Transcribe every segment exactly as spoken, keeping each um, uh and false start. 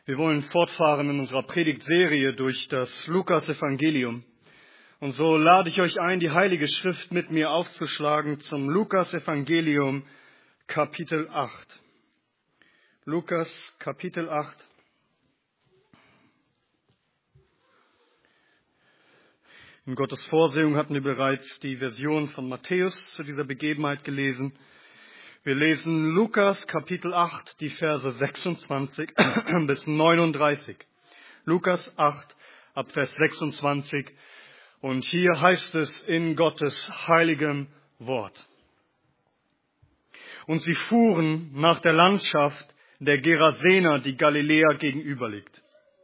Wir wollen fortfahren in unserer Predigtserie durch das Lukas-Evangelium. Und so lade ich euch ein, die Heilige Schrift mit mir aufzuschlagen zum Lukas-Evangelium Kapitel acht. Lukas Kapitel acht. In Gottes Vorsehung hatten wir bereits die Version von Matthäus zu dieser Begebenheit gelesen. Wir lesen Lukas Kapitel acht, die Verse sechsundzwanzig bis neununddreißig. Lukas acht, ab Vers sechsundzwanzig. Und hier heißt es in Gottes heiligem Wort. Und sie fuhren nach der Landschaft der Gerasener, die Galiläa gegenüber liegt.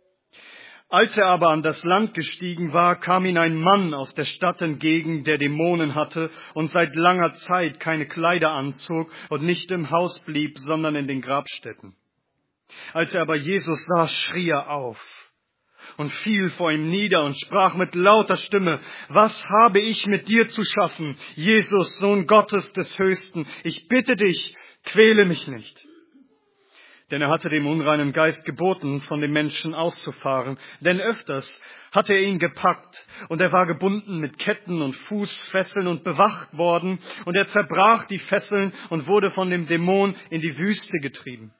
Als er aber an das Land gestiegen war, kam ihm ein Mann aus der Stadt entgegen, der Dämonen hatte und seit langer Zeit keine Kleider anzog und nicht im Haus blieb, sondern in den Grabstätten. Als er aber Jesus sah, schrie er auf und fiel vor ihm nieder und sprach mit lauter Stimme: Was habe ich mit dir zu schaffen, Jesus, Sohn Gottes des Höchsten? Ich bitte dich, quäle mich nicht. Denn er hatte dem unreinen Geist geboten, von dem Menschen auszufahren. Denn öfters hatte er ihn gepackt, und er war gebunden mit Ketten und Fußfesseln und bewacht worden. Und er zerbrach die Fesseln und wurde von dem Dämon in die Wüste getrieben.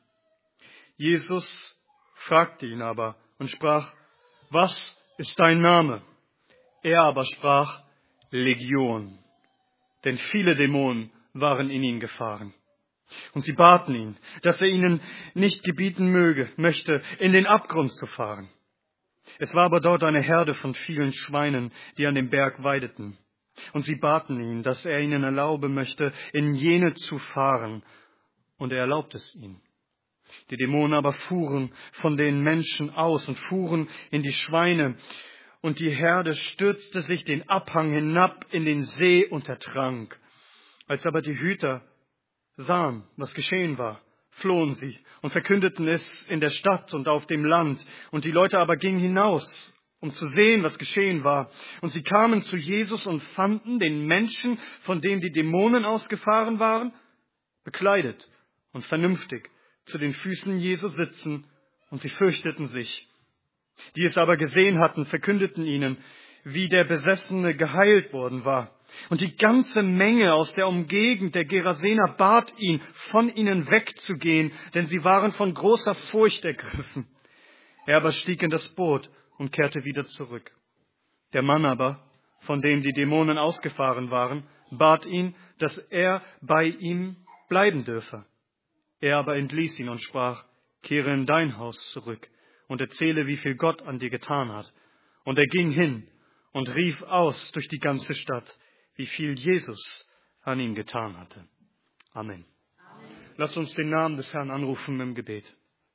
Jesus fragte ihn aber und sprach: Was ist dein Name? Er aber sprach: Legion. Denn viele Dämonen waren in ihn gefahren. Und sie baten ihn, dass er ihnen nicht gebieten möge, möchte, in den Abgrund zu fahren. Es war aber dort eine Herde von vielen Schweinen, die an dem Berg weideten. Und sie baten ihn, dass er ihnen erlaube möchte, in jene zu fahren. Und er erlaubte es ihnen. Die Dämonen aber fuhren von den Menschen aus und fuhren in die Schweine. Und die Herde stürzte sich den Abhang hinab in den See und ertrank. Als aber die Hüter sahen, was geschehen war, flohen sie und verkündeten es in der Stadt und auf dem Land. Und die Leute aber gingen hinaus, um zu sehen, was geschehen war. Und sie kamen zu Jesus und fanden den Menschen, von dem die Dämonen ausgefahren waren, bekleidet und vernünftig zu den Füßen Jesu sitzen, und sie fürchteten sich. Die es aber gesehen hatten, verkündeten ihnen, wie der Besessene geheilt worden war. Und die ganze Menge aus der Umgegend der Gerasener bat ihn, von ihnen wegzugehen, denn sie waren von großer Furcht ergriffen. Er aber stieg in das Boot und kehrte wieder zurück. Der Mann aber, von dem die Dämonen ausgefahren waren, bat ihn, dass er bei ihm bleiben dürfe. Er aber entließ ihn und sprach: Kehre in dein Haus zurück und erzähle, wie viel Gott an dir getan hat. Und er ging hin und rief aus durch die ganze Stadt, wie viel Jesus an ihm getan hatte. Amen. Amen. Lasst uns den Namen des Herrn anrufen im Gebet.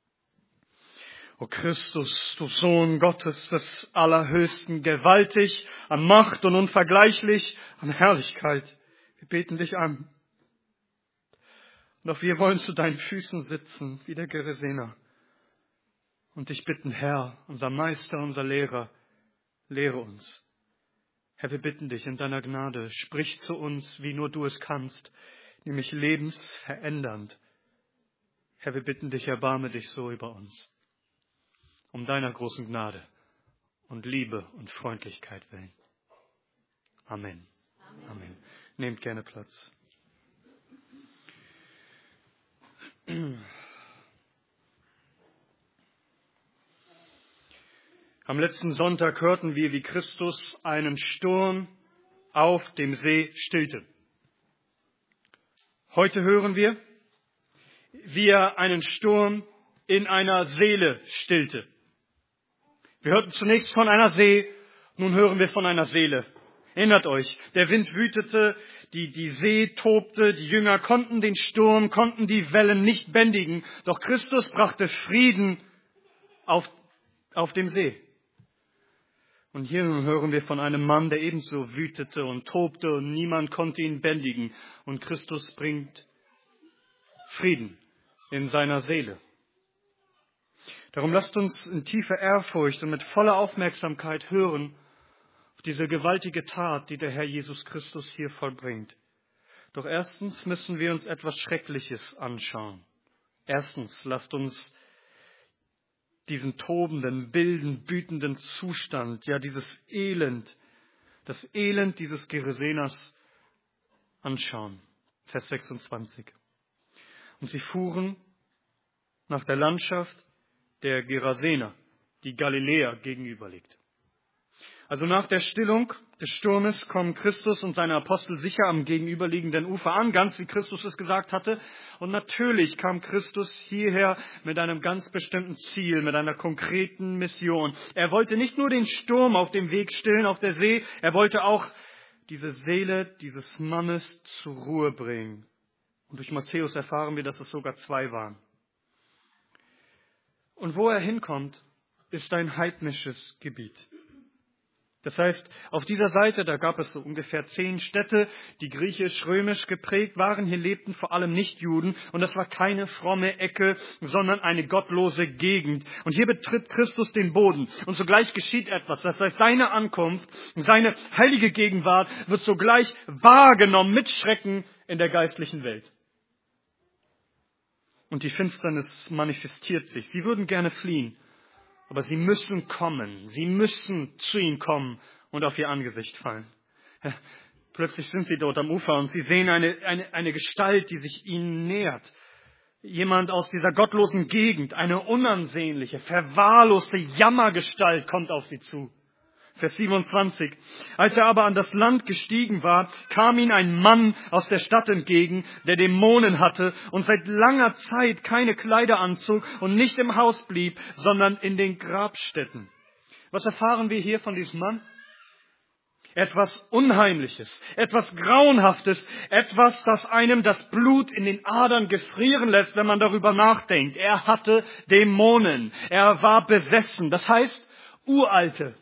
O Christus, du Sohn Gottes des Allerhöchsten, gewaltig an Macht und unvergleichlich an Herrlichkeit, wir beten dich an. Und auch wir wollen zu deinen Füßen sitzen, wie der Gerasener, und dich bitten: Herr, unser Meister, unser Lehrer, lehre uns. Herr, wir bitten dich in deiner Gnade, sprich zu uns, wie nur du es kannst, nämlich lebensverändernd. Herr, wir bitten dich, erbarme dich so über uns, um deiner großen Gnade und Liebe und Freundlichkeit willen. Amen. Amen. Amen. Nehmt gerne Platz. Am letzten Sonntag hörten wir, wie Christus einen Sturm auf dem See stillte. Heute hören wir, wie er einen Sturm in einer Seele stillte. Wir hörten zunächst von einer See, nun hören wir von einer Seele. Erinnert euch, der Wind wütete, die, die See tobte, die Jünger konnten den Sturm, konnten die Wellen nicht bändigen, doch Christus brachte Frieden auf, auf dem See. Und hier nun hören wir von einem Mann, der ebenso wütete und tobte und niemand konnte ihn bändigen. Und Christus bringt Frieden in seiner Seele. Darum lasst uns in tiefer Ehrfurcht und mit voller Aufmerksamkeit hören auf diese gewaltige Tat, die der Herr Jesus Christus hier vollbringt. Doch erstens müssen wir uns etwas Schreckliches anschauen. Erstens, lasst uns diesen tobenden, wilden, wütenden Zustand, ja dieses Elend, das Elend dieses Geraseners anschauen. Vers sechsundzwanzig. Und sie fuhren nach der Landschaft der Gerasener, die Galiläa gegenüber liegt. Also nach der Stillung des Sturmes kommen Christus und seine Apostel sicher am gegenüberliegenden Ufer an, ganz wie Christus es gesagt hatte. Und natürlich kam Christus hierher mit einem ganz bestimmten Ziel, mit einer konkreten Mission. Er wollte nicht nur den Sturm auf dem Weg stillen, auf der See, er wollte auch diese Seele dieses Mannes zur Ruhe bringen. Und durch Matthäus erfahren wir, dass es sogar zwei waren. Und wo er hinkommt, ist ein heidnisches Gebiet. Das heißt, auf dieser Seite, da gab es so ungefähr zehn Städte, die griechisch-römisch geprägt waren. Hier lebten vor allem Nichtjuden und das war keine fromme Ecke, sondern eine gottlose Gegend. Und hier betritt Christus den Boden und sogleich geschieht etwas. Das heißt, seine Ankunft, seine heilige Gegenwart wird sogleich wahrgenommen mit Schrecken in der geistlichen Welt. Und die Finsternis manifestiert sich. Sie würden gerne fliehen. Aber sie müssen kommen, sie müssen zu ihm kommen und auf ihr Angesicht fallen. Plötzlich sind sie dort am Ufer und sie sehen eine, eine, eine Gestalt, die sich ihnen nähert. Jemand aus dieser gottlosen Gegend, eine unansehnliche, verwahrloste Jammergestalt kommt auf sie zu. Vers siebenundzwanzig. Als er aber an das Land gestiegen war, kam ihm ein Mann aus der Stadt entgegen, der Dämonen hatte und seit langer Zeit keine Kleider anzog und nicht im Haus blieb, sondern in den Grabstätten. Was erfahren wir hier von diesem Mann? Etwas Unheimliches, etwas Grauenhaftes, etwas, das einem das Blut in den Adern gefrieren lässt, wenn man darüber nachdenkt. Er hatte Dämonen, er war besessen, das heißt uralte,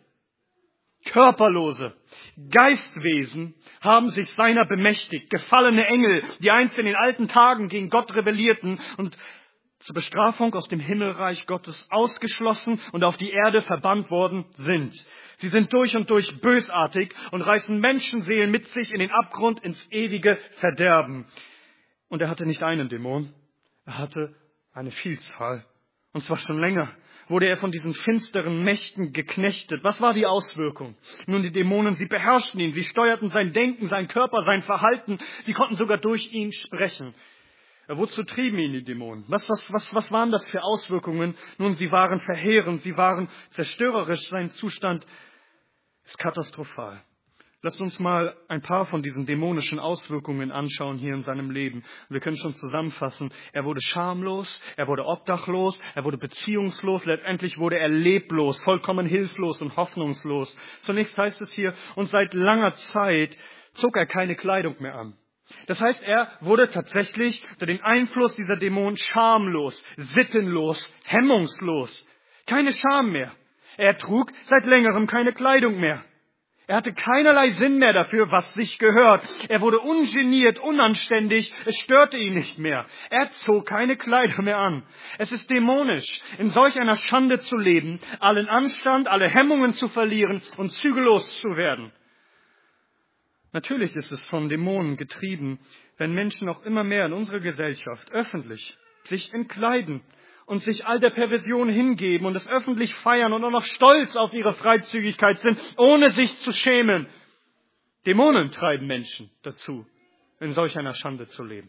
körperlose Geistwesen haben sich seiner bemächtigt. Gefallene Engel, die einst in den alten Tagen gegen Gott rebellierten und zur Bestrafung aus dem Himmelreich Gottes ausgeschlossen und auf die Erde verbannt worden sind. Sie sind durch und durch bösartig und reißen Menschenseelen mit sich in den Abgrund, ins ewige Verderben. Und er hatte nicht einen Dämon, er hatte eine Vielzahl. Und zwar schon länger wurde er von diesen finsteren Mächten geknechtet. Was war die Auswirkung? Nun, die Dämonen, sie beherrschten ihn, sie steuerten sein Denken, sein Körper, sein Verhalten. Sie konnten sogar durch ihn sprechen. Wozu trieben ihn die Dämonen? Was, was, was, was waren das für Auswirkungen? Nun, sie waren verheerend, sie waren zerstörerisch. Sein Zustand ist katastrophal. Lasst uns mal ein paar von diesen dämonischen Auswirkungen anschauen hier in seinem Leben. Wir können schon zusammenfassen. Er wurde schamlos, er wurde obdachlos, er wurde beziehungslos, letztendlich wurde er leblos, vollkommen hilflos und hoffnungslos. Zunächst heißt es hier, und seit langer Zeit zog er keine Kleidung mehr an. Das heißt, er wurde tatsächlich unter den Einfluss dieser Dämonen schamlos, sittenlos, hemmungslos. Keine Scham mehr. Er trug seit längerem keine Kleidung mehr. Er hatte keinerlei Sinn mehr dafür, was sich gehört. Er wurde ungeniert, unanständig, es störte ihn nicht mehr. Er zog keine Kleider mehr an. Es ist dämonisch, in solch einer Schande zu leben, allen Anstand, alle Hemmungen zu verlieren und zügellos zu werden. Natürlich ist es von Dämonen getrieben, wenn Menschen auch immer mehr in unserer Gesellschaft öffentlich sich entkleiden und sich all der Perversion hingeben und es öffentlich feiern und auch noch stolz auf ihre Freizügigkeit sind, ohne sich zu schämen. Dämonen treiben Menschen dazu, in solch einer Schande zu leben.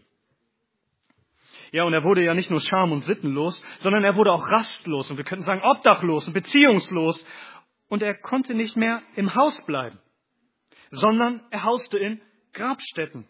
Ja, und er wurde ja nicht nur scham- und sittenlos, sondern er wurde auch rastlos und wir könnten sagen obdachlos und beziehungslos. Und er konnte nicht mehr im Haus bleiben, sondern er hauste in Grabstätten.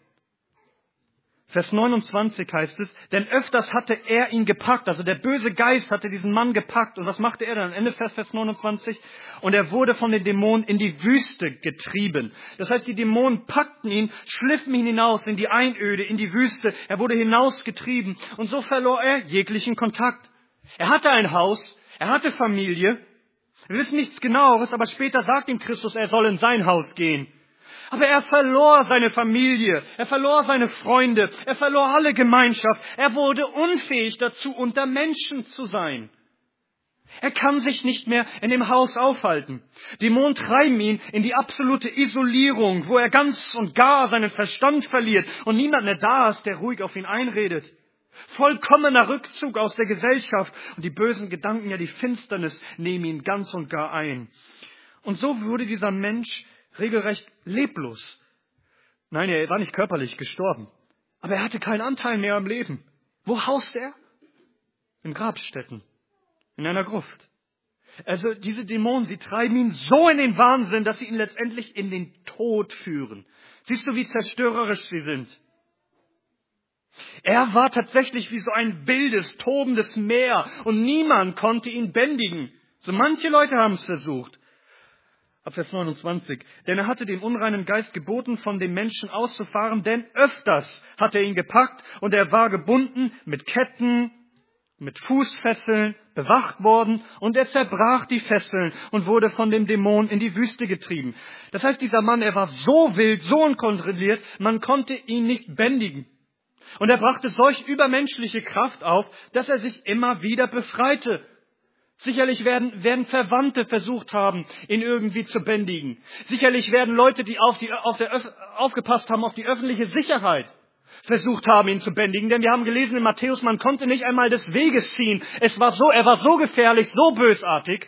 Vers neunundzwanzig heißt es, denn öfters hatte er ihn gepackt, also der böse Geist hatte diesen Mann gepackt. Und was machte er dann? Ende Vers, Vers neunundzwanzig. Und er wurde von den Dämonen in die Wüste getrieben. Das heißt, die Dämonen packten ihn, schliffen ihn hinaus in die Einöde, in die Wüste. Er wurde hinausgetrieben und so verlor er jeglichen Kontakt. Er hatte ein Haus, er hatte Familie. Wir wissen nichts Genaueres, aber später sagt ihm Christus, er soll in sein Haus gehen. Aber er verlor seine Familie, er verlor seine Freunde, er verlor alle Gemeinschaft. Er wurde unfähig dazu, unter Menschen zu sein. Er kann sich nicht mehr in dem Haus aufhalten. Dämonen treiben ihn in die absolute Isolierung, wo er ganz und gar seinen Verstand verliert und niemand mehr da ist, der ruhig auf ihn einredet. Vollkommener Rückzug aus der Gesellschaft. Und die bösen Gedanken, ja die Finsternis, nehmen ihn ganz und gar ein. Und so wurde dieser Mensch regelrecht leblos. Nein, er war nicht körperlich gestorben. Aber er hatte keinen Anteil mehr am Leben. Wo haust er? In Grabstätten. In einer Gruft. Also diese Dämonen, sie treiben ihn so in den Wahnsinn, dass sie ihn letztendlich in den Tod führen. Siehst du, wie zerstörerisch sie sind? Er war tatsächlich wie so ein wildes, tobendes Meer und niemand konnte ihn bändigen. So manche Leute haben es versucht. Ab Vers neunundzwanzig. Denn er hatte dem unreinen Geist geboten, von dem Menschen auszufahren, denn öfters hat er ihn gepackt und er war gebunden mit Ketten, mit Fußfesseln, bewacht worden und er zerbrach die Fesseln und wurde von dem Dämon in die Wüste getrieben. Das heißt, dieser Mann, er war so wild, so unkontrolliert, man konnte ihn nicht bändigen. Und er brachte solch übermenschliche Kraft auf, dass er sich immer wieder befreite. Sicherlich werden, werden Verwandte versucht haben, ihn irgendwie zu bändigen. Sicherlich werden Leute, die auf die, auf der, aufgepasst haben auf die öffentliche Sicherheit, versucht haben, ihn zu bändigen. Denn wir haben gelesen in Matthäus, man konnte nicht einmal des Weges ziehen. Es war so, er war so gefährlich, so bösartig.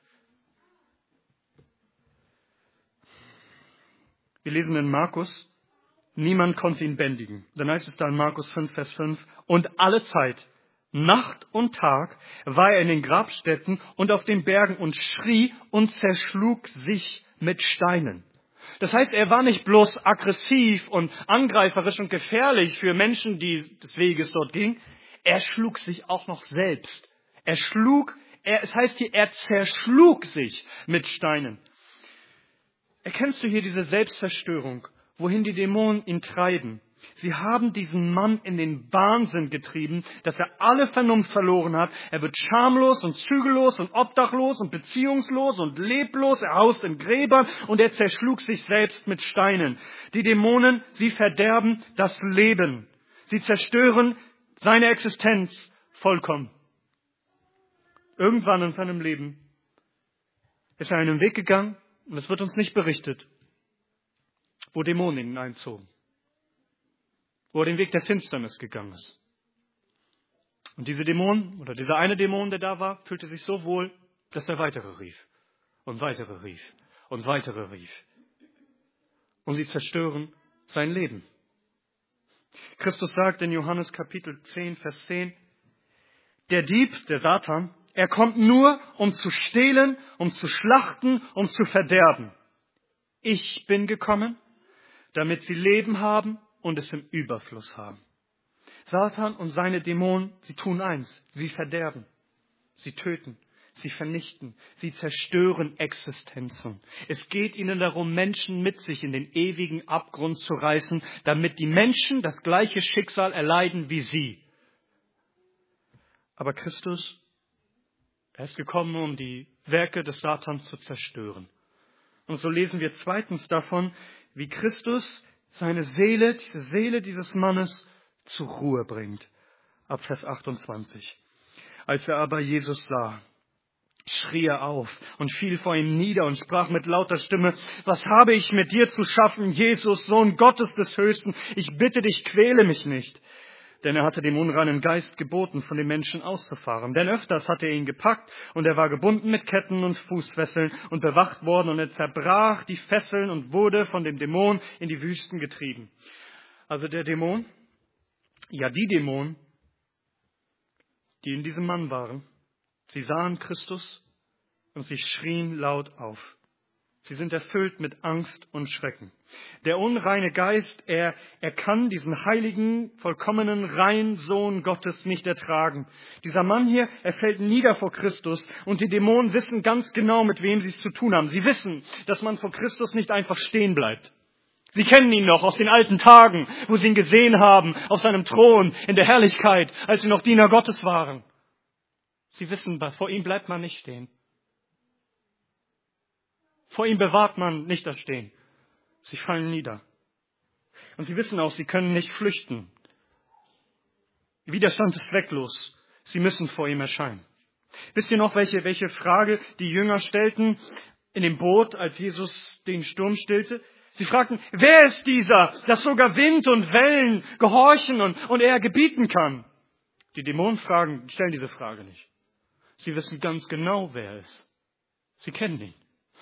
Wir lesen in Markus, niemand konnte ihn bändigen. Dann heißt es da in Markus fünf, Vers fünf, und alle Zeit, Nacht und Tag, war er in den Grabstätten und auf den Bergen und schrie und zerschlug sich mit Steinen. Das heißt, er war nicht bloß aggressiv und angreiferisch und gefährlich für Menschen, die des Weges dort gingen. Er schlug sich auch noch selbst. Er schlug, er, es heißt hier, er zerschlug sich mit Steinen. Erkennst du hier diese Selbstzerstörung, wohin die Dämonen ihn treiben? Sie haben diesen Mann in den Wahnsinn getrieben, dass er alle Vernunft verloren hat. Er wird schamlos und zügellos und obdachlos und beziehungslos und leblos. Er haust in Gräbern und er zerschlug sich selbst mit Steinen. Die Dämonen, sie verderben das Leben. Sie zerstören seine Existenz vollkommen. Irgendwann in seinem Leben ist er einen Weg gegangen, und es wird uns nicht berichtet, wo Dämonen ihn einzogen. Wo er den Weg der Finsternis gegangen ist. Und diese Dämonen, oder dieser eine Dämon, der da war, fühlte sich so wohl, dass er weitere rief. Und weitere rief. Und weitere rief. Und sie zerstören sein Leben. Christus sagt in Johannes Kapitel zehn, Vers zehn, der Dieb, der Satan, er kommt nur, um zu stehlen, um zu schlachten, um zu verderben. Ich bin gekommen, damit sie Leben haben und es im Überfluss haben. Satan und seine Dämonen, sie tun eins, sie verderben, sie töten, sie vernichten, sie zerstören Existenzen. Es geht ihnen darum, Menschen mit sich in den ewigen Abgrund zu reißen, damit die Menschen das gleiche Schicksal erleiden wie sie. Aber Christus, er ist gekommen, um die Werke des Satans zu zerstören. Und so lesen wir zweitens davon, wie Christus seine Seele, diese Seele dieses Mannes zur Ruhe bringt. Ab Vers achtundzwanzig. Als er aber Jesus sah, schrie er auf und fiel vor ihm nieder und sprach mit lauter Stimme, was habe ich mit dir zu schaffen, Jesus, Sohn Gottes des Höchsten? Ich bitte dich, quäle mich nicht. Denn er hatte dem unreinen Geist geboten, von den Menschen auszufahren. Denn öfters hatte er ihn gepackt und er war gebunden mit Ketten und Fußfesseln und bewacht worden und er zerbrach die Fesseln und wurde von dem Dämon in die Wüsten getrieben. Also der Dämon, ja die Dämonen, die in diesem Mann waren, sie sahen Christus und sie schrien laut auf. Sie sind erfüllt mit Angst und Schrecken. Der unreine Geist, er, er kann diesen heiligen, vollkommenen, reinen Sohn Gottes nicht ertragen. Dieser Mann hier, er fällt nieder vor Christus und die Dämonen wissen ganz genau, mit wem sie es zu tun haben. Sie wissen, dass man vor Christus nicht einfach stehen bleibt. Sie kennen ihn noch aus den alten Tagen, wo sie ihn gesehen haben, auf seinem Thron, in der Herrlichkeit, als sie noch Diener Gottes waren. Sie wissen, vor ihm bleibt man nicht stehen. Vor ihm bewahrt man nicht das Stehen. Sie fallen nieder. Und sie wissen auch, sie können nicht flüchten. Der Widerstand ist zwecklos. Sie müssen vor ihm erscheinen. Wisst ihr noch, welche, welche Frage die Jünger stellten in dem Boot, als Jesus den Sturm stillte? Sie fragten, wer ist dieser, dass sogar Wind und Wellen gehorchen und, und er gebieten kann? Die Dämonen fragen, stellen diese Frage nicht. Sie wissen ganz genau, wer er ist. Sie kennen ihn.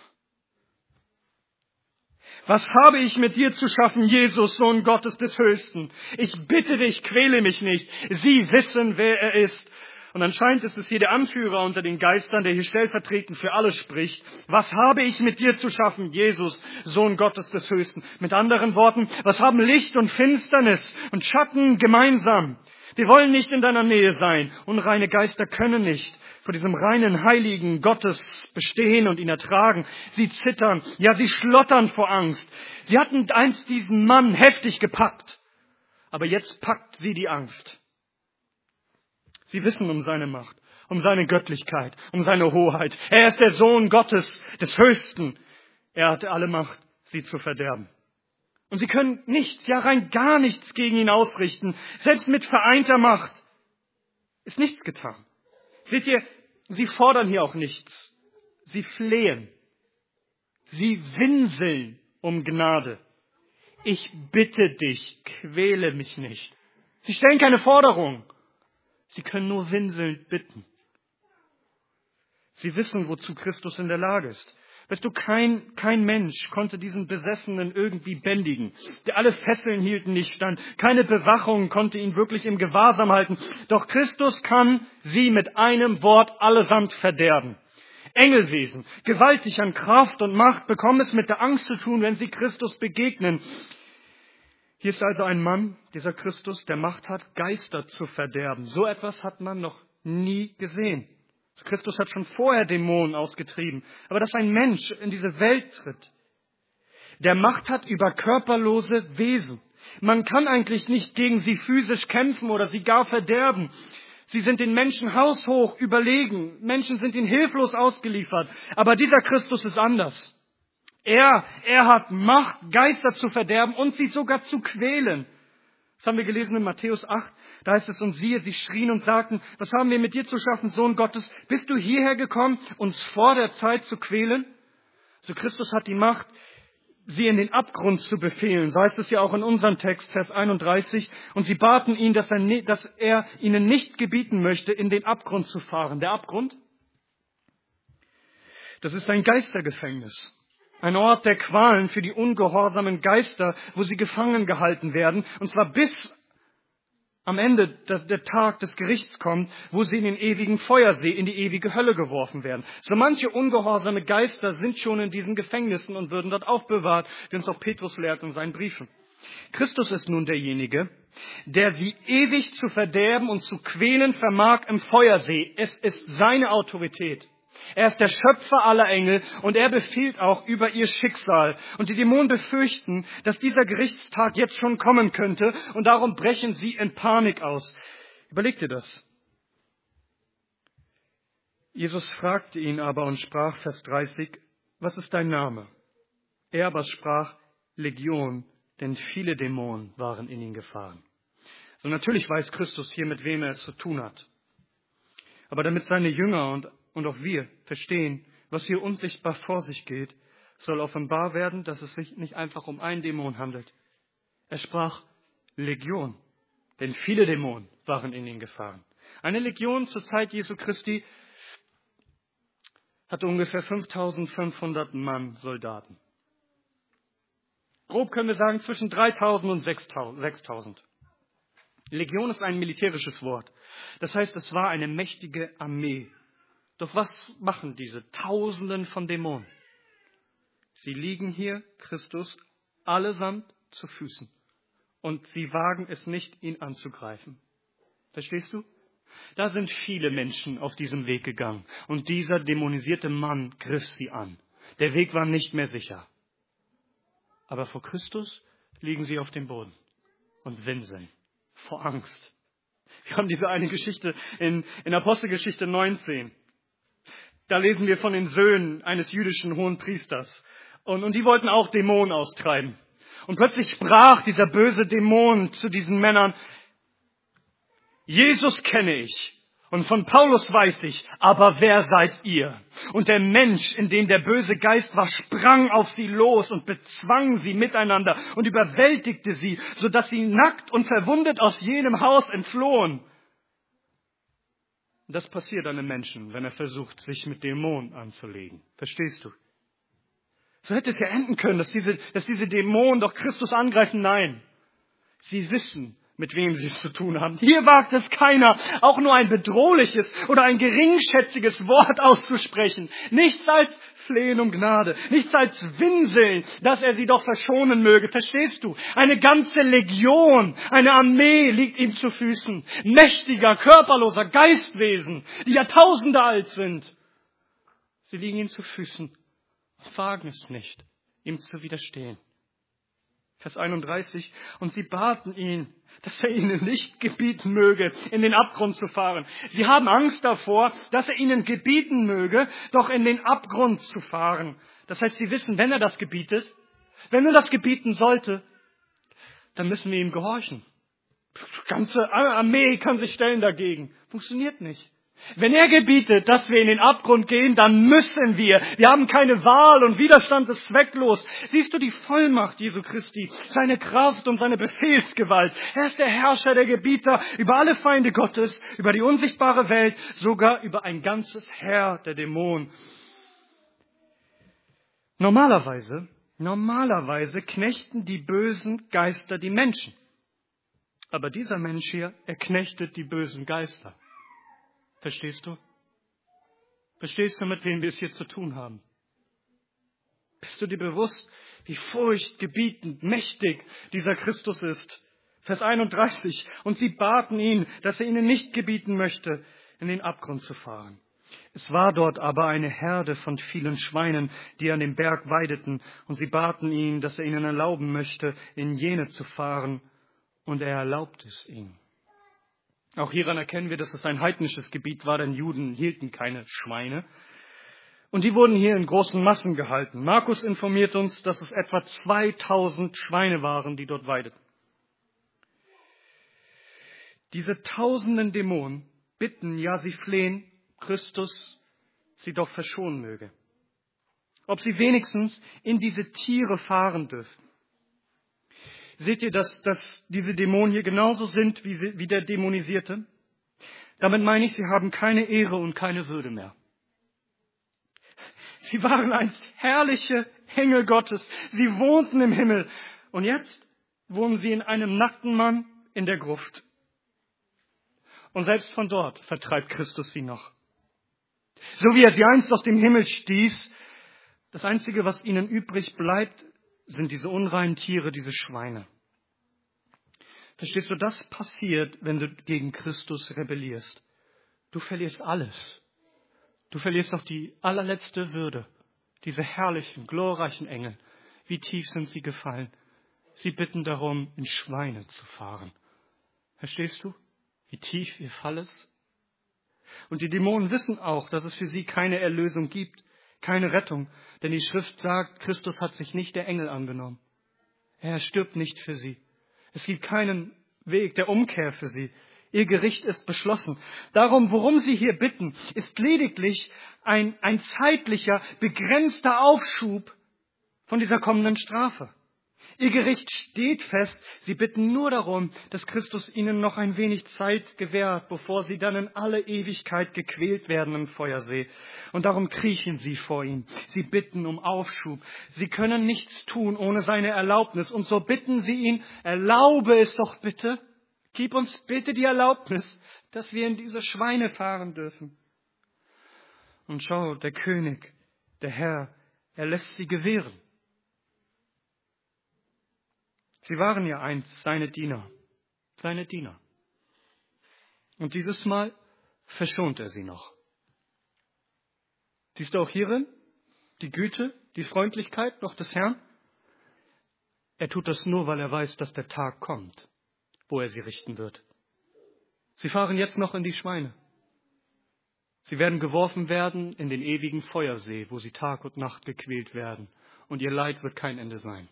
Was habe ich mit dir zu schaffen, Jesus, Sohn Gottes des Höchsten? Ich bitte dich, quäle mich nicht. Sie wissen, wer er ist. Und anscheinend ist es hier der Anführer unter den Geistern, der hier stellvertretend für alle spricht. Was habe ich mit dir zu schaffen, Jesus, Sohn Gottes des Höchsten? Mit anderen Worten, was haben Licht und Finsternis und Schatten gemeinsam? Wir wollen nicht in deiner Nähe sein. Unreine Geister können nicht vor diesem reinen, heiligen Gottes bestehen und ihn ertragen. Sie zittern, ja, sie schlottern vor Angst. Sie hatten einst diesen Mann heftig gepackt, aber jetzt packt sie die Angst. Sie wissen um seine Macht, um seine Göttlichkeit, um seine Hoheit. Er ist der Sohn Gottes, des Höchsten. Er hat alle Macht, sie zu verderben. Und sie können nichts, ja rein gar nichts gegen ihn ausrichten. Selbst mit vereinter Macht ist nichts getan. Seht ihr, sie fordern hier auch nichts. Sie flehen. Sie winseln um Gnade. Ich bitte dich, quäle mich nicht. Sie stellen keine Forderung. Sie können nur winselnd bitten. Sie wissen, wozu Christus in der Lage ist. Weißt du, kein, kein Mensch konnte diesen Besessenen irgendwie bändigen. Alle Fesseln hielten nicht stand. Keine Bewachung konnte ihn wirklich im Gewahrsam halten. Doch Christus kann sie mit einem Wort allesamt verderben. Engelwesen, gewaltig an Kraft und Macht, bekommen es mit der Angst zu tun, wenn sie Christus begegnen. Hier ist also ein Mann, dieser Christus, der Macht hat, Geister zu verderben. So etwas hat man noch nie gesehen. Christus hat schon vorher Dämonen ausgetrieben. Aber dass ein Mensch in diese Welt tritt, der Macht hat über körperlose Wesen. Man kann eigentlich nicht gegen sie physisch kämpfen oder sie gar verderben. Sie sind den Menschen haushoch überlegen. Menschen sind ihnen hilflos ausgeliefert. Aber dieser Christus ist anders. Er, er hat Macht, Geister zu verderben und sie sogar zu quälen. Das haben wir gelesen in Matthäus acht. Da heißt es, und siehe, sie schrien und sagten, was haben wir mit dir zu schaffen, Sohn Gottes? Bist du hierher gekommen, uns vor der Zeit zu quälen? So Christus hat die Macht, sie in den Abgrund zu befehlen. So heißt es ja auch in unserem Text, Vers einunddreißig. Und sie baten ihn, dass er, dass er ihnen nicht gebieten möchte, in den Abgrund zu fahren. Der Abgrund? Das ist ein Geistergefängnis. Ein Ort der Qualen für die ungehorsamen Geister, wo sie gefangen gehalten werden. Und zwar bis am Ende der, der Tag des Gerichts kommt, wo sie in den ewigen Feuersee, in die ewige Hölle geworfen werden. So manche ungehorsame Geister sind schon in diesen Gefängnissen und würden dort aufbewahrt, wie uns auch Petrus lehrt in seinen Briefen. Christus ist nun derjenige, der sie ewig zu verderben und zu quälen vermag im Feuersee. Es ist seine Autorität. Er ist der Schöpfer aller Engel und er befiehlt auch über ihr Schicksal. Und die Dämonen befürchten, dass dieser Gerichtstag jetzt schon kommen könnte und darum brechen sie in Panik aus. Überleg dir das. Jesus fragte ihn aber und sprach, Vers dreißig, was ist dein Name? Er aber sprach, Legion, denn viele Dämonen waren in ihn gefahren. So natürlich weiß Christus hier, mit wem er es zu tun hat. Aber damit seine Jünger und Und auch wir verstehen, was hier unsichtbar vor sich geht, soll offenbar werden, dass es sich nicht einfach um einen Dämon handelt. Er sprach Legion, denn viele Dämonen waren in ihn gefahren. Eine Legion zur Zeit Jesu Christi hatte ungefähr fünftausendfünfhundert Mann Soldaten. Grob können wir sagen zwischen dreitausend und sechstausend. Legion ist ein militärisches Wort. Das heißt, es war eine mächtige Armee. Doch was machen diese Tausenden von Dämonen? Sie liegen hier, Christus, allesamt zu Füßen. Und sie wagen es nicht, ihn anzugreifen. Verstehst du? Da sind viele Menschen auf diesem Weg gegangen. Und dieser dämonisierte Mann griff sie an. Der Weg war nicht mehr sicher. Aber vor Christus liegen sie auf dem Boden und winseln vor Angst. Wir haben diese eine Geschichte in, in Apostelgeschichte neunzehn. Da lesen wir von den Söhnen eines jüdischen Hohenpriesters. Und, und die wollten auch Dämonen austreiben. Und plötzlich sprach dieser böse Dämon zu diesen Männern, Jesus kenne ich und von Paulus weiß ich, aber wer seid ihr? Und der Mensch, in dem der böse Geist war, sprang auf sie los und bezwang sie miteinander und überwältigte sie, sodass sie nackt und verwundet aus jenem Haus entflohen. Das passiert einem Menschen, wenn er versucht, sich mit Dämonen anzulegen. Verstehst du? So hätte es ja enden können, dass diese, dass diese Dämonen doch Christus angreifen. Nein, sie wissen, mit wem sie es zu tun haben. Hier wagt es keiner, auch nur ein bedrohliches oder ein geringschätziges Wort auszusprechen. Nichts als Flehen um Gnade, nichts als Winseln, dass er sie doch verschonen möge. Verstehst du? Eine ganze Legion, eine Armee liegt ihm zu Füßen. Mächtiger, körperloser Geistwesen, die Jahrtausende alt sind. Sie liegen ihm zu Füßen. Wagen es nicht, ihm zu widerstehen. Vers einunddreißig, und sie baten ihn, dass er ihnen nicht gebieten möge, in den Abgrund zu fahren. Sie haben Angst davor, dass er ihnen gebieten möge, doch in den Abgrund zu fahren. Das heißt, sie wissen, wenn er das gebietet, wenn er das gebieten sollte, dann müssen wir ihm gehorchen. Die ganze Armee kann sich stellen dagegen. Funktioniert nicht. Wenn er gebietet, dass wir in den Abgrund gehen, dann müssen wir. Wir haben keine Wahl und Widerstand ist zwecklos. Siehst du die Vollmacht Jesu Christi, seine Kraft und seine Befehlsgewalt. Er ist der Herrscher, der Gebieter über alle Feinde Gottes, über die unsichtbare Welt, sogar über ein ganzes Heer der Dämonen. Normalerweise, normalerweise knechten die bösen Geister die Menschen. Aber dieser Mensch hier, er knechtet die bösen Geister. Verstehst du? Verstehst du, mit wem wir es hier zu tun haben? Bist du dir bewusst, wie furchtgebietend, mächtig dieser Christus ist? Vers einunddreißig. Und sie baten ihn, dass er ihnen nicht gebieten möchte, in den Abgrund zu fahren. Es war dort aber eine Herde von vielen Schweinen, die an dem Berg weideten. Und sie baten ihn, dass er ihnen erlauben möchte, in jene zu fahren. Und er erlaubt es ihnen. Auch hieran erkennen wir, dass es ein heidnisches Gebiet war, denn Juden hielten keine Schweine. Und die wurden hier in großen Massen gehalten. Markus informiert uns, dass es etwa zweitausend Schweine waren, die dort weideten. Diese tausenden Dämonen bitten, ja sie flehen, Christus sie doch verschonen möge. Ob sie wenigstens in diese Tiere fahren dürfen. Seht ihr, dass, dass diese Dämonen hier genauso sind wie, sie, wie der Dämonisierte? Damit meine ich, sie haben keine Ehre und keine Würde mehr. Sie waren einst herrliche Engel Gottes. Sie wohnten im Himmel. Und jetzt wohnen sie in einem nackten Mann in der Gruft. Und selbst von dort vertreibt Christus sie noch. So wie er sie einst aus dem Himmel stieß, das Einzige, was ihnen übrig bleibt, sind diese unreinen Tiere, diese Schweine. Verstehst du, das passiert, wenn du gegen Christus rebellierst. Du verlierst alles. Du verlierst auch die allerletzte Würde. Diese herrlichen, glorreichen Engel. Wie tief sind sie gefallen? Sie bitten darum, in Schweine zu fahren. Verstehst du, wie tief ihr Fall ist? Und die Dämonen wissen auch, dass es für sie keine Erlösung gibt. Keine Rettung, denn die Schrift sagt, Christus hat sich nicht der Engel angenommen. Er stirbt nicht für sie. Es gibt keinen Weg der Umkehr für sie. Ihr Gericht ist beschlossen. Darum, worum sie hier bitten, ist lediglich ein, ein zeitlicher, begrenzter Aufschub von dieser kommenden Strafe. Ihr Gericht steht fest. Sie bitten nur darum, dass Christus ihnen noch ein wenig Zeit gewährt, bevor sie dann in alle Ewigkeit gequält werden im Feuersee. Und darum kriechen sie vor ihm. Sie bitten um Aufschub. Sie können nichts tun ohne seine Erlaubnis. Und so bitten sie ihn, erlaube es doch bitte. Gib uns bitte die Erlaubnis, dass wir in diese Schweine fahren dürfen. Und schau, der König, der Herr, er lässt sie gewähren. Sie waren ja einst seine Diener, seine Diener. Und dieses Mal verschont er sie noch. Siehst du auch hierin die Güte, die Freundlichkeit noch des Herrn? Er tut das nur, weil er weiß, dass der Tag kommt, wo er sie richten wird. Sie fahren jetzt noch in die Schweine. Sie werden geworfen werden in den ewigen Feuersee, wo sie Tag und Nacht gequält werden. Und ihr Leid wird kein Ende sein.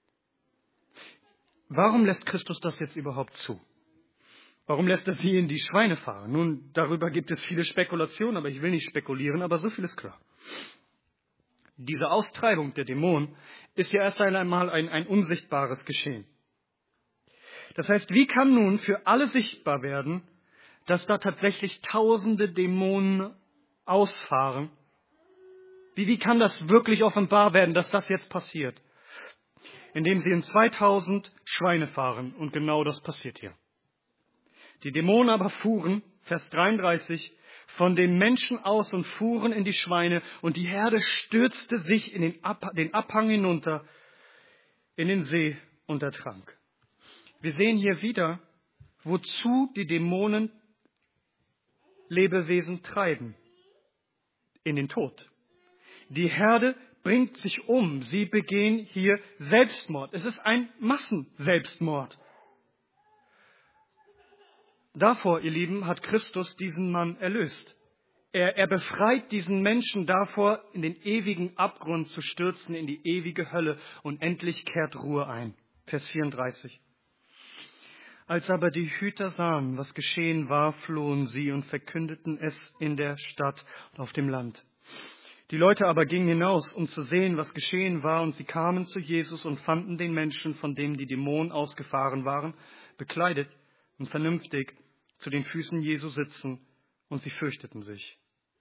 Warum lässt Christus das jetzt überhaupt zu? Warum lässt er sie in die Schweine fahren? Nun, darüber gibt es viele Spekulationen, aber ich will nicht spekulieren, aber so viel ist klar. Diese Austreibung der Dämonen ist ja erst einmal ein, ein unsichtbares Geschehen. Das heißt, wie kann nun für alle sichtbar werden, dass da tatsächlich tausende Dämonen ausfahren. Wie, wie kann das wirklich offenbar werden, dass das jetzt passiert? Indem sie in zweitausend Schweine fahren. Und genau das passiert hier. Die Dämonen aber fuhren, Vers dreiunddreißig, von den Menschen aus und fuhren in die Schweine. Und die Herde stürzte sich in den, Ab- den Abhang hinunter, in den See und ertrank. Wir sehen hier wieder, wozu die Dämonen Lebewesen treiben. In den Tod. Die Herde bringt sich um. Sie begehen hier Selbstmord. Es ist ein Massenselbstmord. Davor, ihr Lieben, hat Christus diesen Mann erlöst. Er, er befreit diesen Menschen davor, in den ewigen Abgrund zu stürzen, in die ewige Hölle. Und endlich kehrt Ruhe ein. Vers vierunddreißig. Als aber die Hüter sahen, was geschehen war, flohen sie und verkündeten es in der Stadt und auf dem Land. Die Leute aber gingen hinaus, um zu sehen, was geschehen war, und sie kamen zu Jesus und fanden den Menschen, von dem die Dämonen ausgefahren waren, bekleidet und vernünftig zu den Füßen Jesu sitzen, und sie fürchteten sich.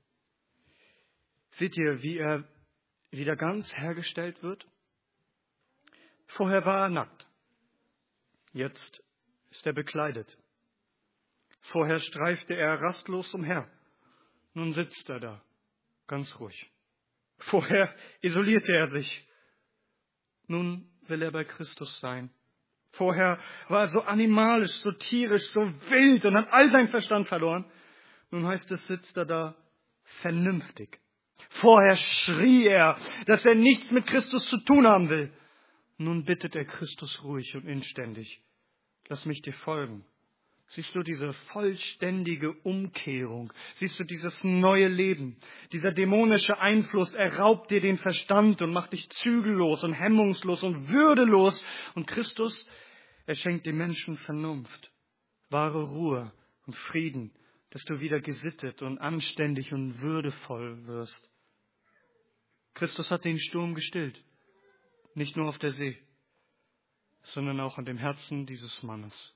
Seht ihr, wie er wieder ganz hergestellt wird? Vorher war er nackt. Jetzt ist er bekleidet. Vorher streifte er rastlos umher. Nun sitzt er da, ganz ruhig. Vorher isolierte er sich. Nun will er bei Christus sein. Vorher war er so animalisch, so tierisch, so wild und hat all seinen Verstand verloren. Nun heißt es, sitzt er da vernünftig. Vorher schrie er, dass er nichts mit Christus zu tun haben will. Nun bittet er Christus ruhig und inständig: Lass mich dir folgen. Siehst du diese vollständige Umkehrung? Siehst du dieses neue Leben? Dieser dämonische Einfluss, er raubt dir den Verstand und macht dich zügellos und hemmungslos und würdelos. Und Christus, er schenkt dem Menschen Vernunft, wahre Ruhe und Frieden, dass du wieder gesittet und anständig und würdevoll wirst. Christus hat den Sturm gestillt, nicht nur auf der See, sondern auch in dem Herzen dieses Mannes.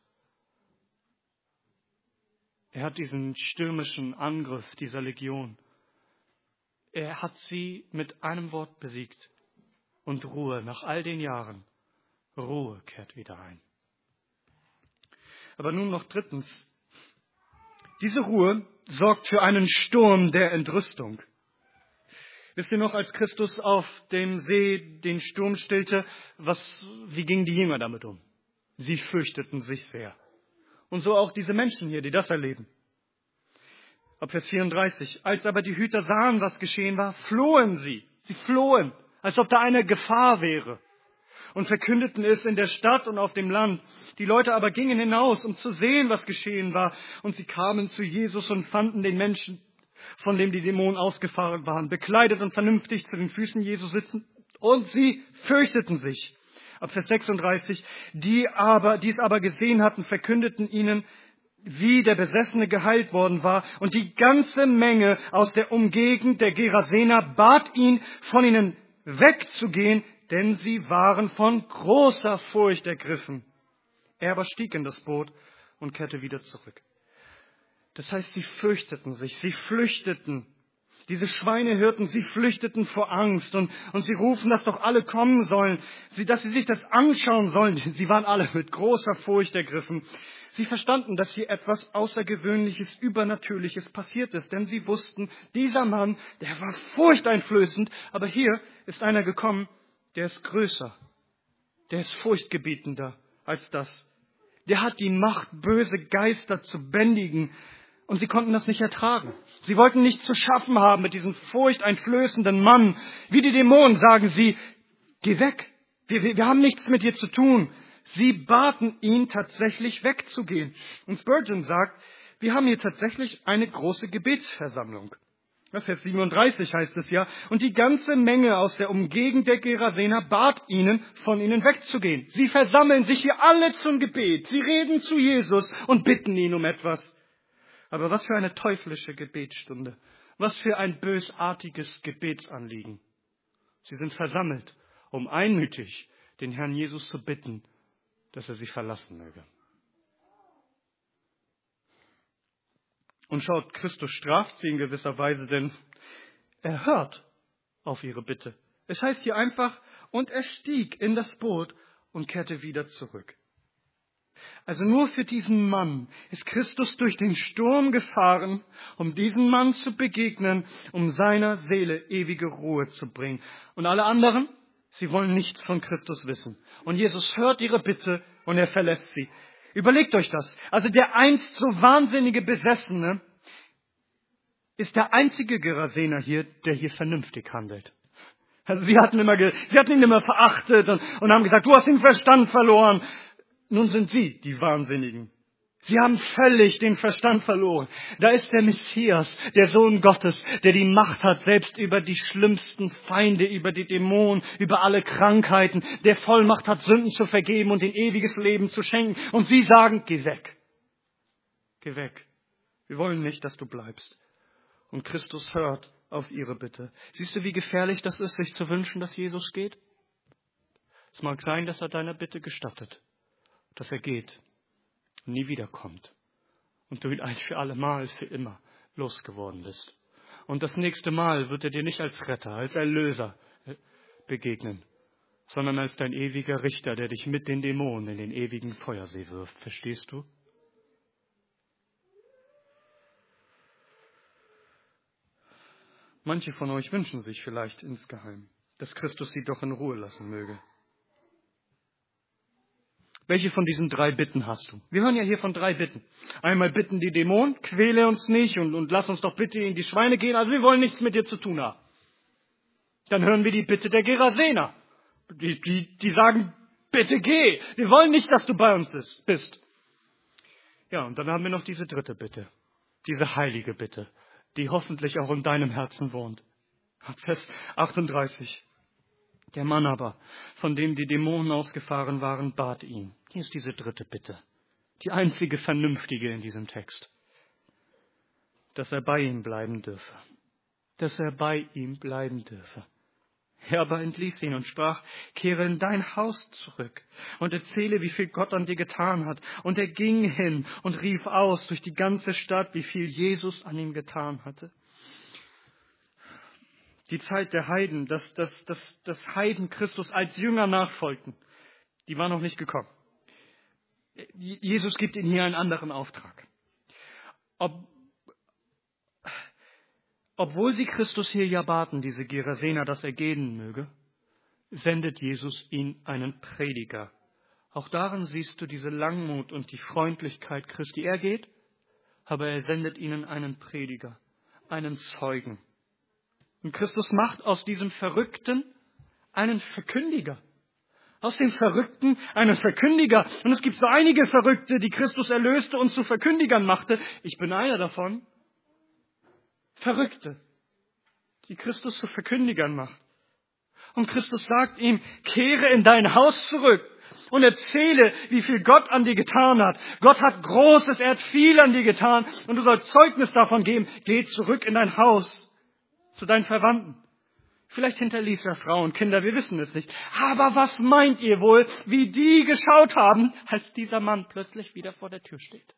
Er hat diesen stürmischen Angriff dieser Legion, er hat sie mit einem Wort besiegt. Und Ruhe, nach all den Jahren, Ruhe kehrt wieder ein. Aber nun noch drittens. Diese Ruhe sorgt für einen Sturm der Entrüstung. Wisst ihr noch, als Christus auf dem See den Sturm stillte, was, wie gingen die Jünger damit um? Sie fürchteten sich sehr. Und so auch diese Menschen hier, die das erleben. Ab Vers vierunddreißig. Als aber die Hüter sahen, was geschehen war, flohen sie. Sie flohen, als ob da eine Gefahr wäre. Und verkündeten es in der Stadt und auf dem Land. Die Leute aber gingen hinaus, um zu sehen, was geschehen war. Und sie kamen zu Jesus und fanden den Menschen, von dem die Dämonen ausgefahren waren, bekleidet und vernünftig zu den Füßen Jesu sitzen. Und sie fürchteten sich. Ab Vers sechsunddreißig. Die aber, die es aber gesehen hatten, verkündeten ihnen, wie der Besessene geheilt worden war. Und die ganze Menge aus der Umgegend der Gerasener bat ihn, von ihnen wegzugehen, denn sie waren von großer Furcht ergriffen. Er aber stieg in das Boot und kehrte wieder zurück. Das heißt, sie fürchteten sich, sie flüchteten. Diese Schweinehirten, sie flüchteten vor Angst und, und sie rufen, dass doch alle kommen sollen, sie, dass sie sich das anschauen sollen. Sie waren alle mit großer Furcht ergriffen. Sie verstanden, dass hier etwas Außergewöhnliches, Übernatürliches passiert ist, denn sie wussten, dieser Mann, der war furchteinflößend, aber hier ist einer gekommen, der ist größer, der ist furchtgebietender als das. Der hat die Macht, böse Geister zu bändigen. Und sie konnten das nicht ertragen. Sie wollten nichts zu schaffen haben mit diesem furchteinflößenden Mann. Wie die Dämonen sagen sie, geh weg, wir, wir, wir haben nichts mit dir zu tun. Sie baten ihn tatsächlich wegzugehen. Und Spurgeon sagt, wir haben hier tatsächlich eine große Gebetsversammlung. Vers siebenunddreißig heißt es ja, und die ganze Menge aus der Umgegend der Gerasener bat ihnen, von ihnen wegzugehen. Sie versammeln sich hier alle zum Gebet. Sie reden zu Jesus und bitten ihn um etwas. Aber was für eine teuflische Gebetsstunde. Was für ein bösartiges Gebetsanliegen. Sie sind versammelt, um einmütig den Herrn Jesus zu bitten, dass er sie verlassen möge. Und schaut, Christus straft sie in gewisser Weise, denn er hört auf ihre Bitte. Es heißt hier einfach, und er stieg in das Boot und kehrte wieder zurück. Also nur für diesen Mann ist Christus durch den Sturm gefahren, um diesem Mann zu begegnen, um seiner Seele ewige Ruhe zu bringen. Und alle anderen, sie wollen nichts von Christus wissen. Und Jesus hört ihre Bitte und er verlässt sie. Überlegt euch das. Also der einst so wahnsinnige Besessene ist der einzige Gerasener hier, der hier vernünftig handelt. Also sie hatten, immer, sie hatten ihn immer verachtet und, und haben gesagt, du hast den Verstand verloren. Nun sind sie die Wahnsinnigen. Sie haben völlig den Verstand verloren. Da ist der Messias, der Sohn Gottes, der die Macht hat, selbst über die schlimmsten Feinde, über die Dämonen, über alle Krankheiten, der Vollmacht hat, Sünden zu vergeben und ein ewiges Leben zu schenken. Und sie sagen, geh weg. Geh weg. Wir wollen nicht, dass du bleibst. Und Christus hört auf ihre Bitte. Siehst du, wie gefährlich das ist, sich zu wünschen, dass Jesus geht? Es mag sein, dass er deiner Bitte gestattet, dass er geht und nie wiederkommt und du ihn ein für alle Mal, für immer losgeworden bist. Und das nächste Mal wird er dir nicht als Retter, als Erlöser begegnen, sondern als dein ewiger Richter, der dich mit den Dämonen in den ewigen Feuersee wirft. Verstehst du? Manche von euch wünschen sich vielleicht insgeheim, dass Christus sie doch in Ruhe lassen möge. Welche von diesen drei Bitten hast du? Wir hören ja hier von drei Bitten. Einmal bitten die Dämonen, quäle uns nicht und, und lass uns doch bitte in die Schweine gehen. Also wir wollen nichts mit dir zu tun haben. Dann hören wir die Bitte der Gerasener. Die, die, die sagen, bitte geh. Wir wollen nicht, dass du bei uns bist. Ja, und dann haben wir noch diese dritte Bitte. Diese heilige Bitte, die hoffentlich auch in deinem Herzen wohnt. Vers achtunddreißig. Der Mann aber, von dem die Dämonen ausgefahren waren, bat ihn. Hier ist diese dritte Bitte, die einzige vernünftige in diesem Text, dass er bei ihm bleiben dürfe, dass er bei ihm bleiben dürfe. Er aber entließ ihn und sprach, kehre in dein Haus zurück und erzähle, wie viel Gott an dir getan hat. Und er ging hin und rief aus durch die ganze Stadt, wie viel Jesus an ihm getan hatte. Die Zeit der Heiden, dass, dass, dass, dass Heiden Christus als Jünger nachfolgten, die war noch nicht gekommen. Jesus gibt ihnen hier einen anderen Auftrag. Ob, obwohl sie Christus hier ja baten, diese Gerasener, dass er gehen möge, sendet Jesus ihnen einen Prediger. Auch darin siehst du diese Langmut und die Freundlichkeit Christi. Er geht, aber er sendet ihnen einen Prediger, einen Zeugen. Und Christus macht aus diesem Verrückten einen Verkündiger. Aus dem Verrückten einen Verkündiger. Und es gibt so einige Verrückte, die Christus erlöste und zu Verkündigern machte. Ich bin einer davon. Verrückte, die Christus zu Verkündigern macht. Und Christus sagt ihm, kehre in dein Haus zurück und erzähle, wie viel Gott an dir getan hat. Gott hat Großes, er hat viel an dir getan und du sollst Zeugnis davon geben. Geh zurück in dein Haus. Zu deinen Verwandten. Vielleicht hinterließ er Frauen, Kinder, wir wissen es nicht. Aber was meint ihr wohl, wie die geschaut haben, als dieser Mann plötzlich wieder vor der Tür steht?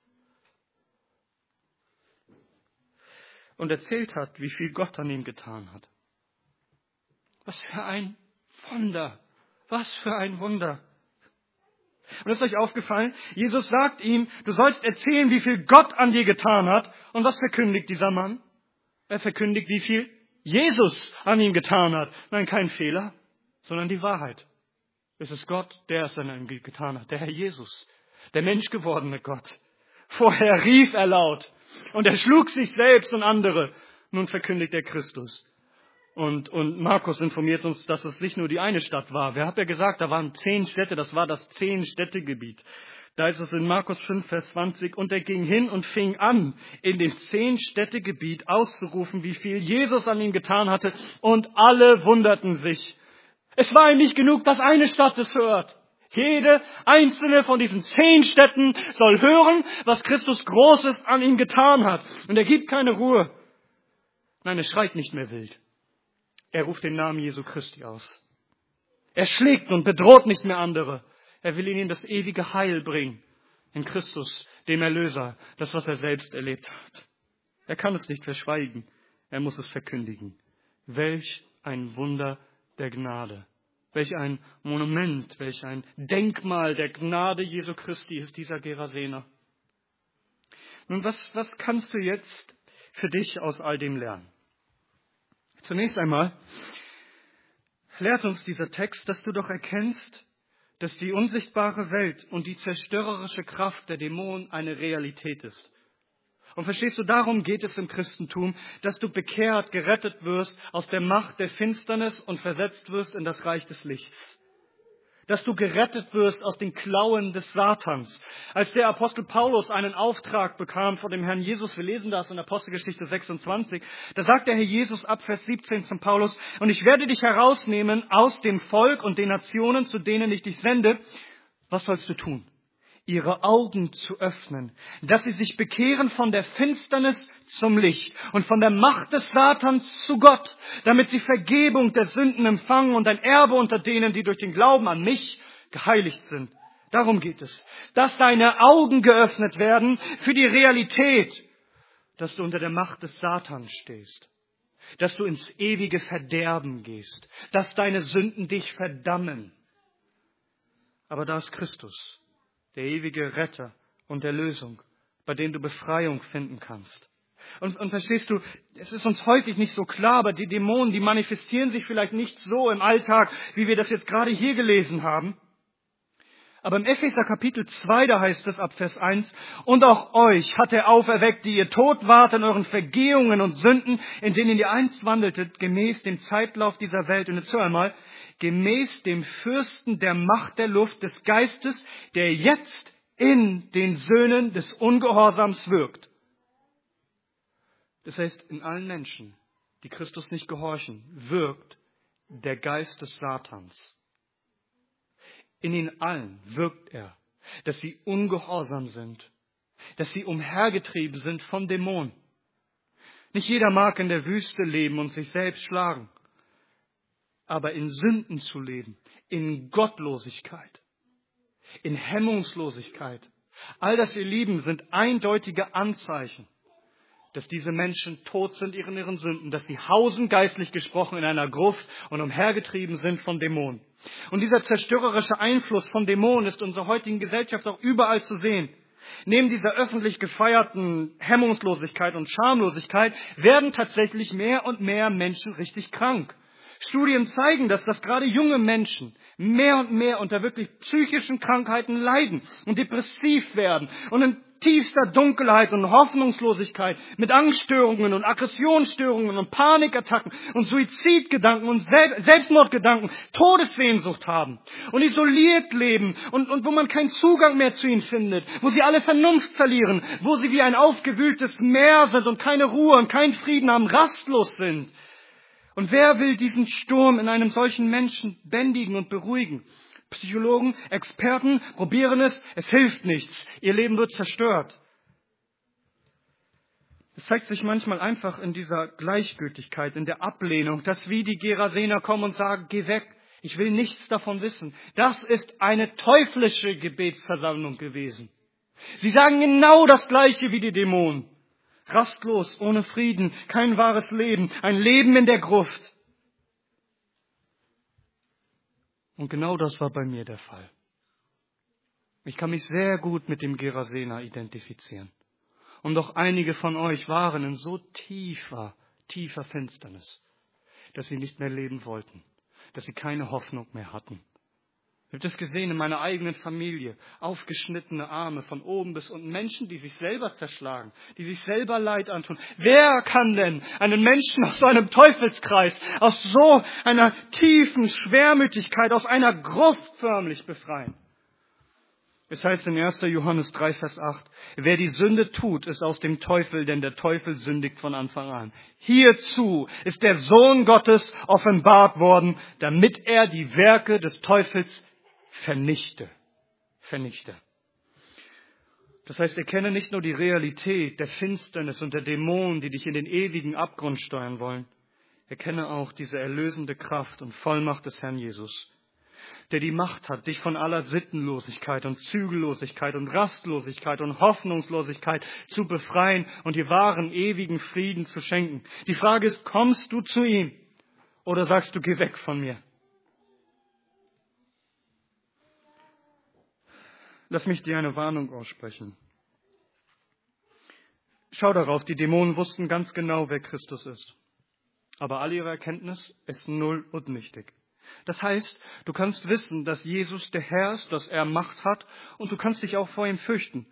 Und erzählt hat, wie viel Gott an ihm getan hat. Was für ein Wunder. Was für ein Wunder. Und ist euch aufgefallen? Jesus sagt ihm, du sollst erzählen, wie viel Gott an dir getan hat. Und was verkündigt dieser Mann? Er verkündigt, wie viel Jesus an ihm getan hat. Nein, kein Fehler, sondern die Wahrheit. Es ist Gott, der es an ihm getan hat. Der Herr Jesus, der menschgewordene Gott. Vorher rief er laut und er schlug sich selbst und andere. Nun verkündigt er Christus. Und, und Markus informiert uns, dass es nicht nur die eine Stadt war. Wer hat ja gesagt, da waren zehn Städte, das war das Zehn-Städte-Gebiet. Da ist es in Markus fünf, Vers zwanzig. Und er ging hin und fing an, in dem Zehn-Städte-Gebiet auszurufen, wie viel Jesus an ihm getan hatte. Und alle wunderten sich. Es war ihm nicht genug, dass eine Stadt es hört. Jede einzelne von diesen zehn Städten soll hören, was Christus Großes an ihm getan hat. Und er gibt keine Ruhe. Nein, er schreit nicht mehr wild. Er ruft den Namen Jesu Christi aus. Er schlägt und bedroht nicht mehr andere. Er will ihnen das ewige Heil bringen. In Christus, dem Erlöser, das, was er selbst erlebt hat. Er kann es nicht verschweigen. Er muss es verkündigen. Welch ein Wunder der Gnade. Welch ein Monument, welch ein Denkmal der Gnade Jesu Christi ist dieser Gerasener. Nun, was, was kannst du jetzt für dich aus all dem lernen? Zunächst einmal lehrt uns dieser Text, dass du doch erkennst, dass die unsichtbare Welt und die zerstörerische Kraft der Dämonen eine Realität ist. Und verstehst du, darum geht es im Christentum, dass du bekehrt, gerettet wirst aus der Macht der Finsternis und versetzt wirst in das Reich des Lichts. Dass du gerettet wirst aus den Klauen des Satans. Als der Apostel Paulus einen Auftrag bekam von dem Herrn Jesus, wir lesen das in Apostelgeschichte sechsundzwanzig, da sagt der Herr Jesus ab Vers siebzehn zum Paulus, und ich werde dich herausnehmen aus dem Volk und den Nationen, zu denen ich dich sende. Was sollst du tun? Ihre Augen zu öffnen, dass sie sich bekehren von der Finsternis zum Licht und von der Macht des Satans zu Gott, damit sie Vergebung der Sünden empfangen und ein Erbe unter denen, die durch den Glauben an mich geheiligt sind. Darum geht es, dass deine Augen geöffnet werden für die Realität, dass du unter der Macht des Satans stehst, dass du ins ewige Verderben gehst, dass deine Sünden dich verdammen. Aber da ist Christus, der ewige Retter und Erlösung, bei dem du Befreiung finden kannst. Und, und verstehst du, es ist uns häufig nicht so klar, aber die Dämonen, die manifestieren sich vielleicht nicht so im Alltag, wie wir das jetzt gerade hier gelesen haben. Aber im Epheser Kapitel zwei, da heißt es ab Vers eins, und auch euch hat er auferweckt, die ihr tot wart in euren Vergehungen und Sünden, in denen ihr einst wandeltet, gemäß dem Zeitlauf dieser Welt. Und jetzt hör einmal, gemäß dem Fürsten der Macht der Luft des Geistes, der jetzt in den Söhnen des Ungehorsams wirkt. Das heißt, in allen Menschen, die Christus nicht gehorchen, wirkt der Geist des Satans. In ihnen allen wirkt er, dass sie ungehorsam sind, dass sie umhergetrieben sind von Dämonen. Nicht jeder mag in der Wüste leben und sich selbst schlagen, aber in Sünden zu leben, in Gottlosigkeit, in Hemmungslosigkeit, all das, ihr Lieben, sind eindeutige Anzeichen, dass diese Menschen tot sind in ihren Sünden, dass sie hausen, geistlich gesprochen, in einer Gruft und umhergetrieben sind von Dämonen. Und dieser zerstörerische Einfluss von Dämonen ist in unserer heutigen Gesellschaft auch überall zu sehen. Neben dieser öffentlich gefeierten Hemmungslosigkeit und Schamlosigkeit werden tatsächlich mehr und mehr Menschen richtig krank. Studien zeigen, dass, dass gerade junge Menschen mehr und mehr unter wirklich psychischen Krankheiten leiden und depressiv werden und in tiefster Dunkelheit und Hoffnungslosigkeit mit Angststörungen und Aggressionsstörungen und Panikattacken und Suizidgedanken und Sel- Selbstmordgedanken, Todessehnsucht haben und isoliert leben und, und wo man keinen Zugang mehr zu ihnen findet, wo sie alle Vernunft verlieren, wo sie wie ein aufgewühltes Meer sind und keine Ruhe und keinen Frieden haben, rastlos sind. Und wer will diesen Sturm in einem solchen Menschen bändigen und beruhigen? Psychologen, Experten probieren es, es hilft nichts. Ihr Leben wird zerstört. Es zeigt sich manchmal einfach in dieser Gleichgültigkeit, in der Ablehnung, dass wie die Gerasener kommen und sagen, geh weg, ich will nichts davon wissen. Das ist eine teuflische Gebetsversammlung gewesen. Sie sagen genau das Gleiche wie die Dämonen. Rastlos, ohne Frieden, kein wahres Leben, ein Leben in der Gruft. Und genau das war bei mir der Fall. Ich kann mich sehr gut mit dem Gerasener identifizieren. Und doch einige von euch waren in so tiefer, tiefer Finsternis, dass sie nicht mehr leben wollten, dass sie keine Hoffnung mehr hatten. Ich habe das gesehen in meiner eigenen Familie. Aufgeschnittene Arme von oben bis unten. Menschen, die sich selber zerschlagen, die sich selber Leid antun. Wer kann denn einen Menschen aus so einem Teufelskreis, aus so einer tiefen Schwermütigkeit, aus einer Gruft förmlich befreien? Es heißt in erster Johannes drei, Vers acht, wer die Sünde tut, ist aus dem Teufel, denn der Teufel sündigt von Anfang an. Hierzu ist der Sohn Gottes offenbart worden, damit er die Werke des Teufels vernichte. Vernichte. Das heißt, erkenne nicht nur die Realität der Finsternis und der Dämonen, die dich in den ewigen Abgrund steuern wollen. Erkenne auch diese erlösende Kraft und Vollmacht des Herrn Jesus. der die Macht hat, dich von aller Sittenlosigkeit und Zügellosigkeit und Rastlosigkeit und Hoffnungslosigkeit zu befreien und dir wahren, ewigen Frieden zu schenken. Die Frage ist, kommst du zu ihm oder sagst du, geh weg von mir? Lass mich dir eine Warnung aussprechen. Schau darauf, die Dämonen wussten ganz genau, wer Christus ist. Aber all ihre Erkenntnis ist null und nichtig. Das heißt, du kannst wissen, dass Jesus der Herr ist, dass er Macht hat und du kannst dich auch vor ihm fürchten.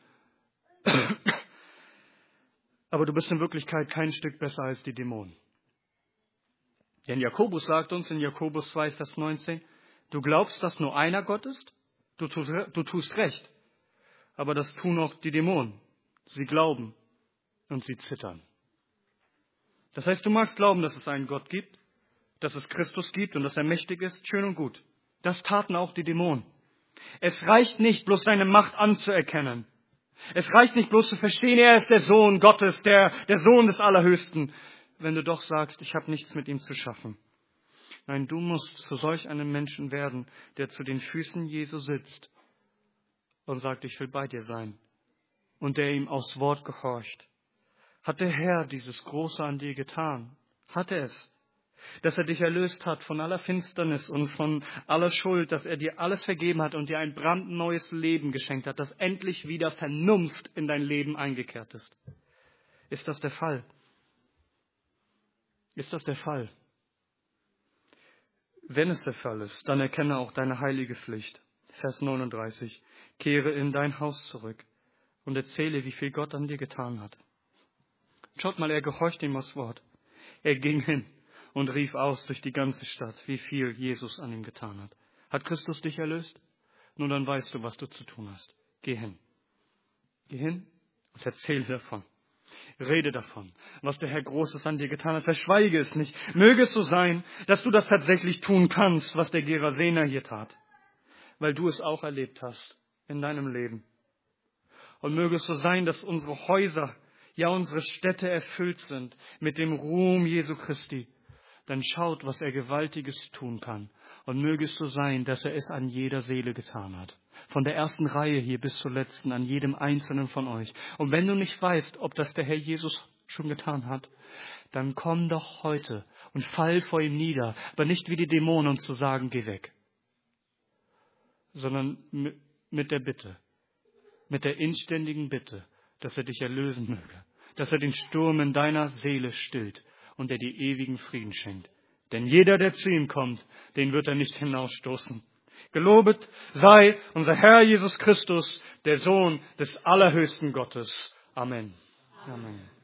Aber du bist in Wirklichkeit kein Stück besser als die Dämonen. Denn Jakobus sagt uns in Jakobus zwei, Vers neunzehn, du glaubst, dass nur einer Gott ist? Du tust, du tust recht. Aber das tun auch die Dämonen. Sie glauben und sie zittern. Das heißt, du magst glauben, dass es einen Gott gibt, dass es Christus gibt und dass er mächtig ist, schön und gut. Das taten auch die Dämonen. Es reicht nicht, bloß seine Macht anzuerkennen. Es reicht nicht bloß zu verstehen, er ist der Sohn Gottes, der, der Sohn des Allerhöchsten, wenn du doch sagst, ich habe nichts mit ihm zu schaffen. Nein, du musst zu solch einem Menschen werden, der zu den Füßen Jesu sitzt und sagt, ich will bei dir sein. Und der ihm aufs Wort gehorcht. Hat der Herr dieses Große an dir getan? Hat er es? Dass er dich erlöst hat von aller Finsternis und von aller Schuld, dass er dir alles vergeben hat und dir ein brandneues Leben geschenkt hat, dass endlich wieder Vernunft in dein Leben eingekehrt ist. Ist das der Fall? Ist das der Fall? Wenn es der Fall ist, dann erkenne auch deine heilige Pflicht. Vers neununddreißig. Kehre in dein Haus zurück und erzähle, wie viel Gott an dir getan hat. Schaut mal, er gehorcht ihm aufs Wort. Er ging hin und rief aus durch die ganze Stadt, wie viel Jesus an ihm getan hat. Hat Christus dich erlöst? Nun, dann weißt du, was du zu tun hast. Geh hin. Geh hin und erzähle davon. Rede davon, was der Herr Großes an dir getan hat. Verschweige es nicht. Möge es so sein, dass du das tatsächlich tun kannst, was der Gerasener hier tat. Weil du es auch erlebt hast in deinem Leben. Und möge es so sein, dass unsere Häuser, ja unsere Städte erfüllt sind mit dem Ruhm Jesu Christi. Dann schaut, was er Gewaltiges tun kann. Und möge es so sein, dass er es an jeder Seele getan hat. Von der ersten Reihe hier bis zur letzten, an jedem Einzelnen von euch. Und wenn du nicht weißt, ob das der Herr Jesus schon getan hat, dann komm doch heute und fall vor ihm nieder. Aber nicht wie die Dämonen, um zu sagen, geh weg. Sondern mit der Bitte, mit der inständigen Bitte, dass er dich erlösen möge. Dass er den Sturm in deiner Seele stillt und er dir ewigen Frieden schenkt. Denn jeder, der zu ihm kommt, den wird er nicht hinausstoßen. Gelobet sei unser Herr Jesus Christus, der Sohn des allerhöchsten Gottes. Amen. Amen.